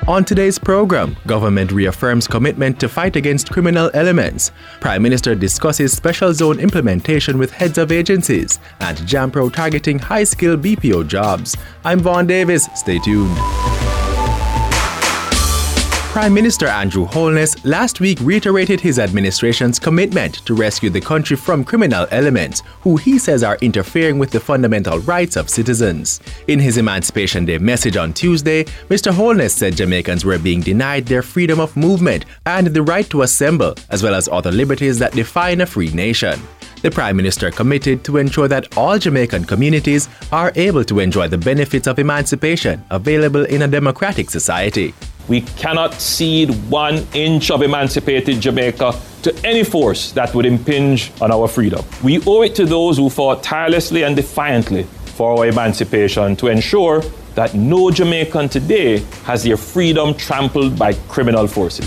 On today's program, government reaffirms commitment to fight against criminal elements. Prime Minister discusses special zone implementation with heads of agencies, and JAMPRO targeting high-skilled BPO jobs. I'm Vaughn Davis. Stay tuned. Prime Minister Andrew Holness last week reiterated his administration's commitment to rescue the country from criminal elements who he says are interfering with the fundamental rights of citizens. In his Emancipation Day message on Tuesday, Mr. Holness said Jamaicans were being denied their freedom of movement and the right to assemble, as well as other liberties that define a free nation. The Prime Minister committed to ensure that all Jamaican communities are able to enjoy the benefits of emancipation available in a democratic society. We cannot cede 1 inch of emancipated Jamaica to any force that would impinge on our freedom. We owe it to those who fought tirelessly and defiantly for our emancipation to ensure that no Jamaican today has their freedom trampled by criminal forces.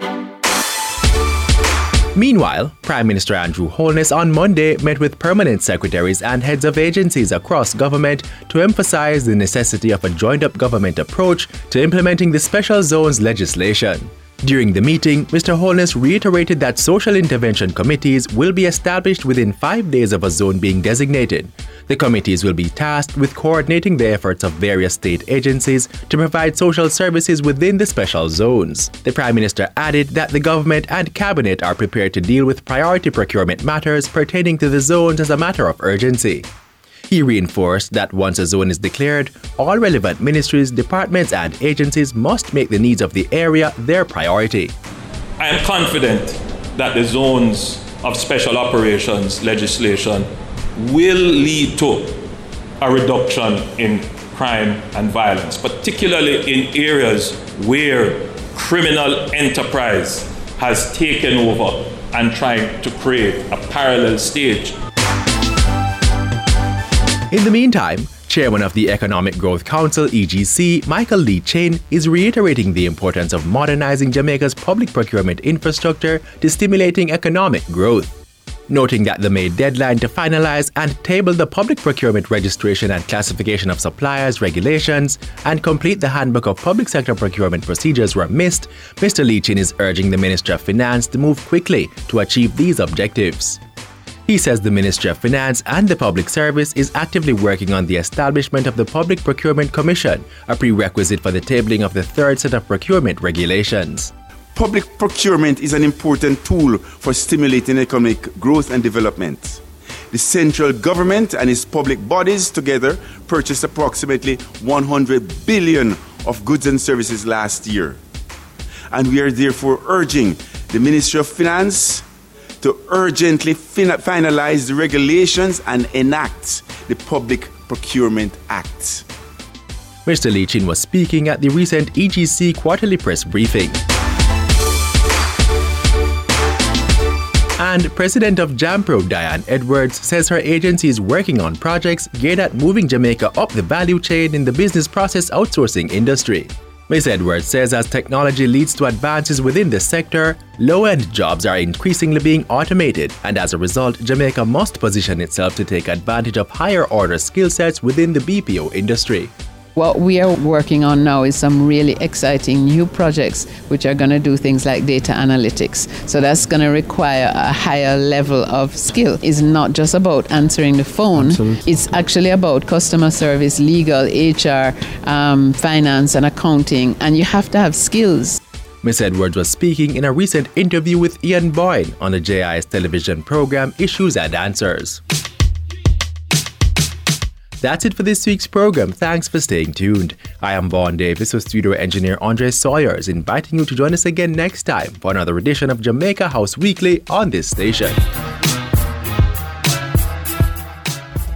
Meanwhile, Prime Minister Andrew Holness on Monday met with permanent secretaries and heads of agencies across government to emphasize the necessity of a joined-up government approach to implementing the special zones legislation. During the meeting, Mr. Holness reiterated that social intervention committees will be established within 5 days of a zone being designated. The committees will be tasked with coordinating the efforts of various state agencies to provide social services within the special zones. The Prime Minister added that the government and cabinet are prepared to deal with priority procurement matters pertaining to the zones as a matter of urgency. He reinforced that once a zone is declared, all relevant ministries, departments, and agencies must make the needs of the area their priority. I am confident that the zones of special operations legislation will lead to a reduction in crime and violence, particularly in areas where criminal enterprise has taken over and trying to create a parallel stage. In the meantime, Chairman of the Economic Growth Council, EGC, Michael Lee Chin, is reiterating the importance of modernizing Jamaica's public procurement infrastructure to stimulating economic growth. Noting that the May deadline to finalize and table the public procurement registration and classification of suppliers regulations and complete the handbook of public sector procurement procedures were missed, Mr. Lee Chin is urging the Ministry of Finance to move quickly to achieve these objectives. He says the Ministry of Finance and the Public Service is actively working on the establishment of the Public Procurement Commission, a prerequisite for the tabling of the third set of procurement regulations. Public procurement is an important tool for stimulating economic growth and development. The central government and its public bodies together purchased approximately 100 billion of goods and services last year. And we are therefore urging the Ministry of Finance to urgently finalize the regulations and enact the Public Procurement Act. Mr. Lee Chin was speaking at the recent EGC quarterly press briefing. And President of JAMPRO, Diane Edwards, says her agency is working on projects geared at moving Jamaica up the value chain in the business process outsourcing industry. Ms. Edwards says as technology leads to advances within the sector, low-end jobs are increasingly being automated, and as a result, Jamaica must position itself to take advantage of higher-order skill sets within the BPO industry. What we are working on now is some really exciting new projects which are going to do things like data analytics. So that's going to require a higher level of skill. It's not just about answering the phone. Absolutely. It's actually about customer service, legal, HR, finance and accounting, and you have to have skills. Ms. Edwards was speaking in a recent interview with Ian Boyne on the JI's television program Issues and Answers. That's it for this week's program. Thanks for staying tuned. I am Vaughn Davis with studio engineer Andre Sawyers, inviting you to join us again next time for another edition of Jamaica House Weekly on this station.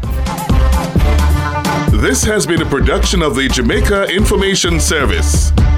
This has been a production of the Jamaica Information Service.